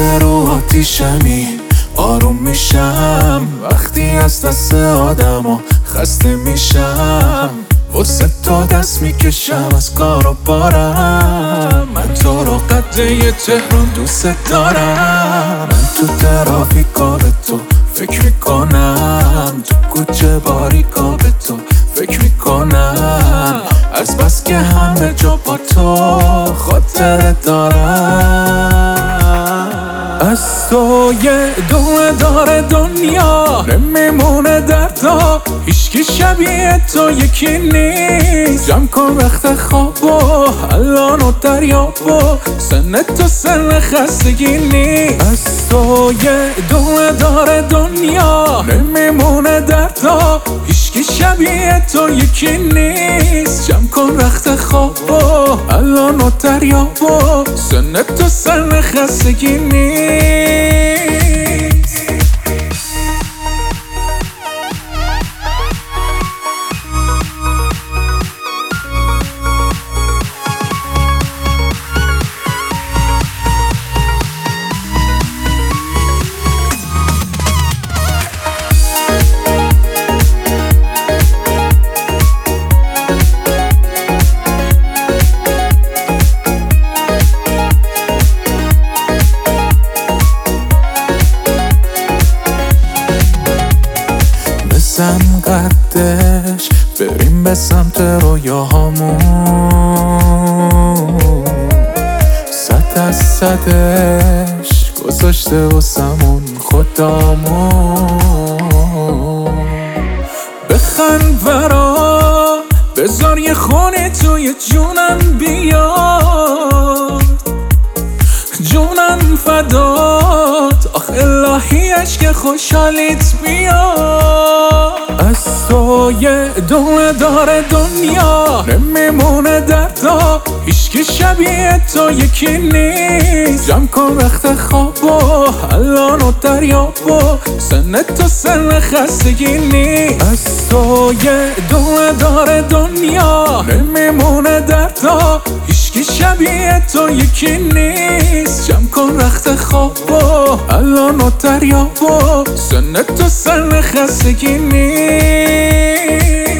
رو آتیشمی آروم میشم وقتی از دست آدم خسته میشم واسه تو دست میکشم از کار و بارم من تو رو قده تهران دوست دارم من تو ترافیکا به تو فکر میکنم تو کوچه باریکا به تو فکر میکنم از بس که همه جا با تو خاطر دارم از تو یه دونه داره دنیا نمیمونه دردا هیچکی شبیه تو یکی نیست جمع کن وقت خواب و الان و دریاب و سن تو سن خستگی نیست از تو یه دونه داره دنیا نمیمونه دردا هیچکی شبیه تو یکی نیست جمع کن وقت خواب و الان و دریاب و سن تو سن خستگی نیست بزن قدش بریم به سمت رویاهامون صد از صدش گذاشته واسمون خدامون بخند برا بذار یه خونه توی جونم بیاد جونم فدات آخ الهی عشق خوشحالیت بیاد از تو یه دونه داره دنیا نمیمونه دردا هیچکی شبیه تو یکی نیست جمع کن وقت خواب و الان و دریاب و سن تو سن خستگی نیست از تو یه دونه داره دنیا نمیمونه دردا هیچکی شبیه تو یکی نیست جمع کن وقت خواب و الان و دریاب و سن تو سن خستگی نیست